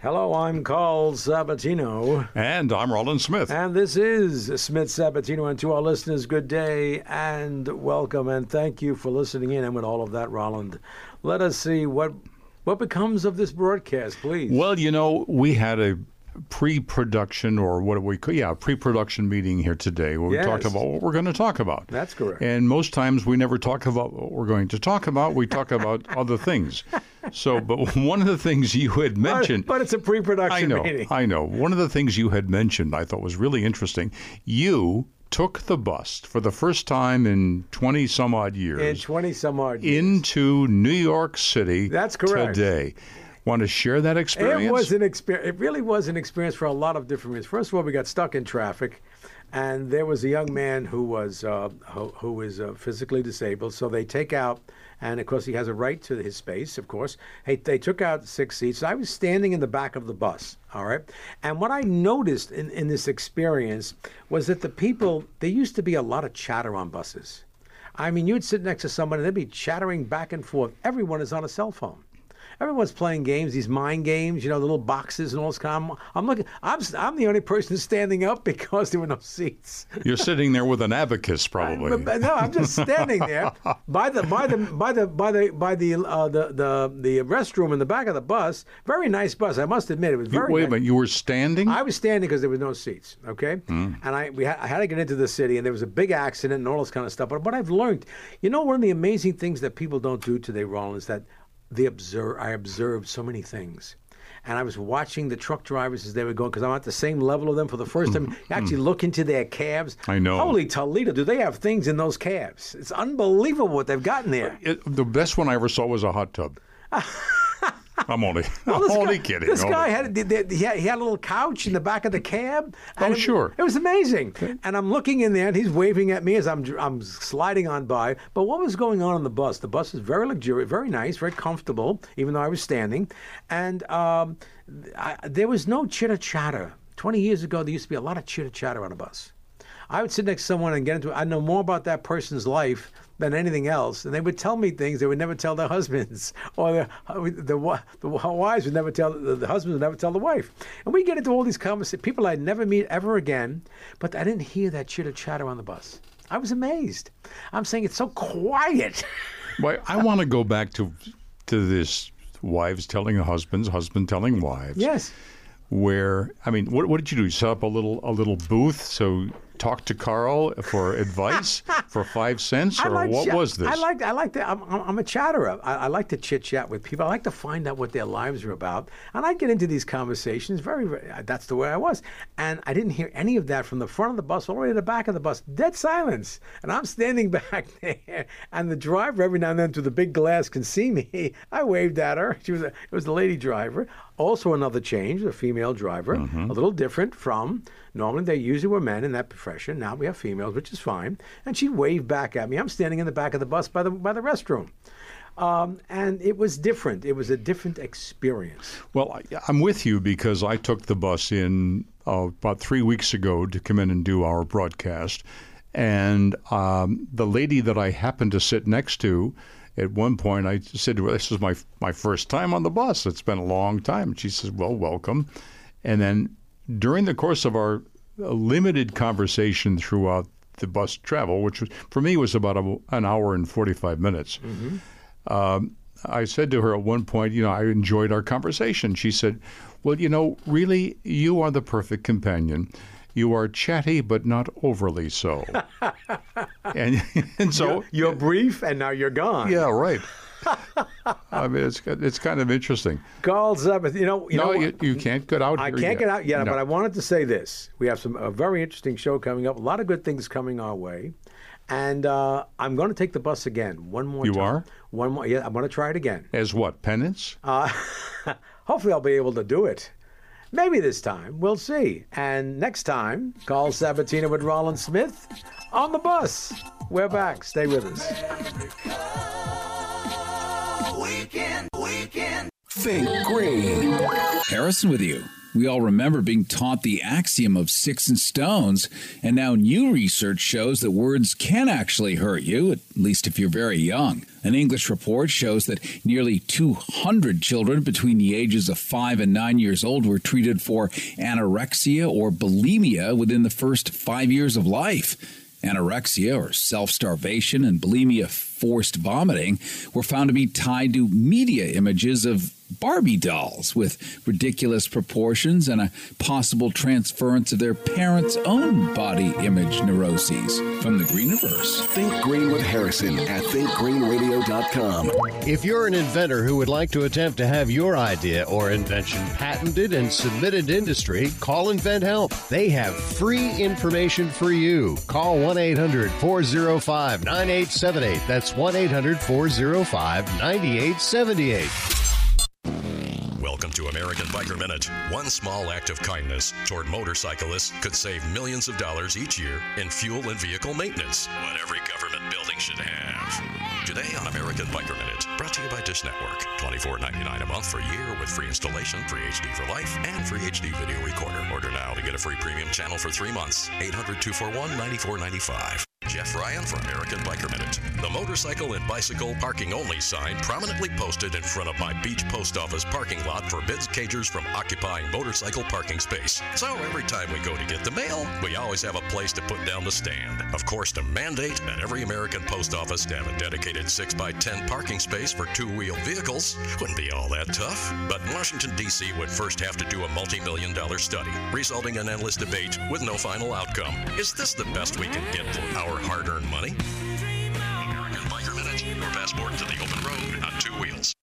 Hello, I'm Carl Sabatino. And I'm Roland Smith. And this is Smith Sabatino. And to our listeners, good day and welcome. And thank you for listening in. And with all of that, Roland, let us see what becomes of this broadcast, please. Well, you know, we had a pre-production, or what do we call, pre-production meeting here today where we talked about what we're going to talk about. That's correct. And most times we never talk about what we're going to talk about. We talk about other things. So, but one of the things you had mentioned... But it's a pre-production meeting. I know. One of the things you had mentioned I thought was really interesting. You took the bus for the first time in 20-some-odd years. In 20-some-odd years. Into New York City. That's correct. Today. Want to share that experience? It was an experience. It really was an experience for a lot of different reasons. First of all, we got stuck in traffic, and there was a young man who was physically disabled. So they take out, and of course he has a right to his space. Of course, they took out 6 seats. I was standing in the back of the bus. All right, and what I noticed in this experience was that the people, there used to be a lot of chatter on buses. I mean, you'd sit next to somebody, and they'd be chattering back and forth. Everyone is on a cell phone. Everyone's playing games, these mind games, you know, the little boxes and all this kind of. I'm the only person standing up because there were no seats. You're sitting there with an abacus, probably. No, I'm just standing there by the restroom in the back of the bus. Very nice bus, I must admit. It was very. Wait nice. a minute, you were standing? I was standing because there was no seats. Okay, and I had to get into the city, and there was a big accident and all this kind of stuff. But what I've learned, you know, one of the amazing things that people don't do today, Roland, is that I observed so many things. And I was watching the truck drivers as they were going, because I'm at the same level of them for the first time. You actually look into their cabs. I know. Holy Toledo, do they have things in those cabs? It's unbelievable what they've got in there. The best one I ever saw was a hot tub. I'm only kidding. This guy had a little couch in the back of the cab. Sure. It was amazing. And I'm looking in there, and he's waving at me as I'm sliding on by. But what was going on the bus? The bus is very luxurious, very nice, very comfortable, even though I was standing. And there was no chitter-chatter. 20 years ago, there used to be a lot of chitter-chatter on a bus. I would sit next to someone and get into it. I know more about that person's life than anything else, and they would tell me things they would never tell their husbands, or the wives would never tell the husbands would never tell the wife. And we get into all these conversations, people I'd never meet ever again, but I didn't hear that chitter chatter on the bus. I was amazed. I'm saying it's so quiet. Well, I want to go back to this: wives telling husbands, husband telling wives. Yes. Where, I mean, what did you do? You set up a little booth, so talk to Carl for advice for 5 cents, or what was this? I like that. I'm a chatterer. I like to chit chat with people. I like to find out what their lives are about, and I get into these conversations. That's the way I was, and I didn't hear any of that from the front of the bus all the way to the back of the bus. Dead silence, and I'm standing back there, and the driver every now and then through the big glass can see me. I waved at her. It was the lady driver. Also another change, a female driver, a little different from, normally they usually were men in that profession. Now we have females, which is fine. And she waved back at me. I'm standing in the back of the bus by the restroom. And it was different. It was a different experience. Well, I'm with you because I took the bus in about 3 weeks ago to come in and do our broadcast. And the lady that I happened to sit next to, at one point, I said, well, this is my first time on the bus. It's been a long time. And she says, well, welcome. And then during the course of our limited conversation throughout the bus travel, which was, for me was about an hour and 45 minutes, I said to her at one point, you know, I enjoyed our conversation. She said, well, you know, really, you are the perfect companion. You are chatty, but not overly so. and so you're brief, and now you're gone. Yeah, right. I mean, it's kind of interesting. Carl Sabatino, you can't get out. I can't get out yet, no. But I wanted to say this: we have a very interesting show coming up. A lot of good things coming our way, and I'm going to take the bus again one more time. You are? One more. Yeah, I'm going to try it again. As what? Penance? Hopefully, I'll be able to do it. Maybe this time. We'll see. And next time, Carl Sabatino with Roland Smith on the bus. We're back. Stay with us. Weekend. Think green. Harrison with you. We all remember being taught the axiom of sticks and stones, and now new research shows that words can actually hurt you, at least if you're very young. An English report shows that nearly 200 children between the ages of 5 and 9 years old were treated for anorexia or bulimia within the first 5 years of life. Anorexia, or self-starvation, and bulimia, forced vomiting, were found to be tied to media images of Barbie dolls with ridiculous proportions and a possible transference of their parents' own body image neuroses. From the Greeniverse. Think Green with Harrison at thinkgreenradio.com. If you're an inventor who would like to attempt to have your idea or invention patented and submitted to industry, call Invent Help. They have free information for you. Call 1-800-405-9878. That's 1-800-405-9878. Welcome to American Biker Minute. One small act of kindness toward motorcyclists could save millions of dollars each year in fuel and vehicle maintenance. What every government building should have. Today on American Biker Minute, brought to you by Dish Network. $24.99 a month for a year with free installation, free HD for life, and free HD video recorder. Order now to get a free premium channel for 3 months. 800-241-9495. Jeff Ryan for American Biker Minute. The motorcycle and bicycle parking only sign prominently posted in front of my beach post office parking lot forbids cagers from occupying motorcycle parking space. So every time we go to get the mail, we always have a place to put down the stand. Of course, to mandate that every American post office to have a dedicated 6x10 parking space for two-wheel vehicles wouldn't be all that tough. But Washington, D.C. would first have to do a multi-million-dollar study, resulting in endless debate with no final outcome. Is this the best we can get for our hard-earned money?